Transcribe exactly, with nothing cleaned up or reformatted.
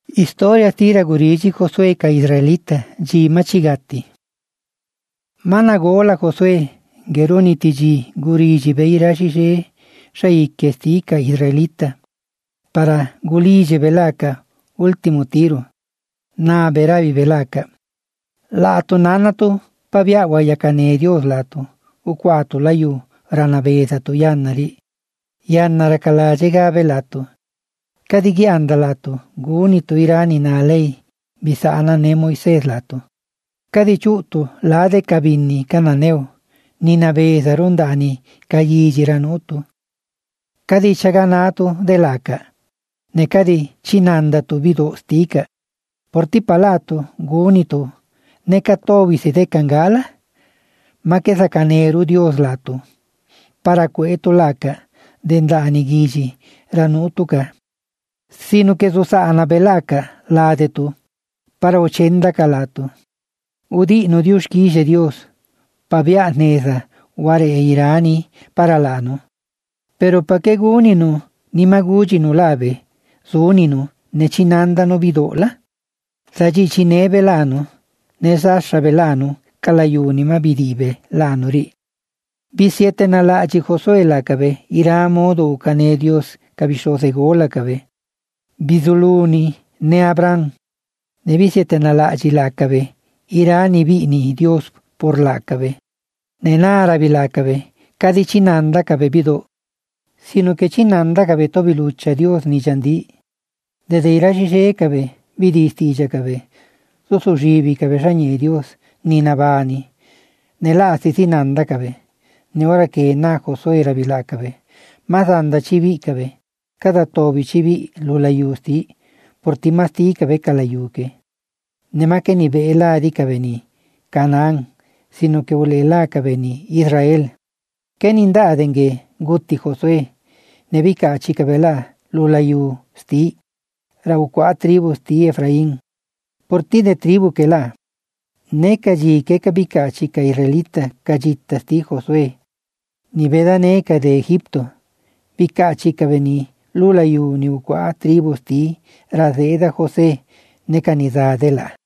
Historia tira guriji Josué ka Israelita ji machigati. Mana gola Josué geroni tiji guriji beirashi she shaikesti ka Israelita para gulije velaka último tiro na beravi velaka. Lato nanatu pavia wayakane Dios lato ukwatu layu ranabeza tu yannari yannara kala llega velato. Kadigi anda lato, guni tu irani na lei, bisana ne Moisés lato. Kadi chutu la de kabini kananeo, ni na beza rondani kayiji ranutu. Kadi chaganato de laka, ne kadi chinanda tu vido stika. Porti palato, guni tu, ne katovi se de kangala, ma que sacaneru Dios lato. Para cueto laka, dendani giji ranutuka. Sino que susana belaka la de tu, para ochenda calato. Udi no Dios quise Dios, pavia neza, ware irani para lano. Pero pa que gunino, ni maguji no lave, sunino, ne chinanda no vidola. Saji chine velano, ne sasha velano, calayuni ma vidive lanori. Bisiete na laji Josué la cabe, ira modo cane Dios cabishose gola cabe. Bizuluni ne Abraham, ne bisiete na laji lakabe, irani vini Dios por lakabe, ne narabi lakabe, kadi chinanda kabe bido, sino que chinanda kabe tobi lucha Dios ni jandi, desde irashi kabe, vidisti kabe, susujibi kabe shanye Dios ni nabani, ne lasi sinanda kabe, ne ora que na Josué rabi lakabe, más anda chivi kabe. Cada tobi chivi lulayusti, por ti masti kabe kalayuke. Nema que ni vela di kabeni, Canaán, sino que volela kabeni, Israel. Que ninda denge, guti Josué, nebika chikabela, lulayu sti, raukua tribu sti Efraín. Por ti de tribu que la, ne kaji que kabika chica israelita, kajita sti Josué, ni veda neka de Egipto, bika chikabeni. Lulayu ni ukwa tribus ti radeda José nekanidadela.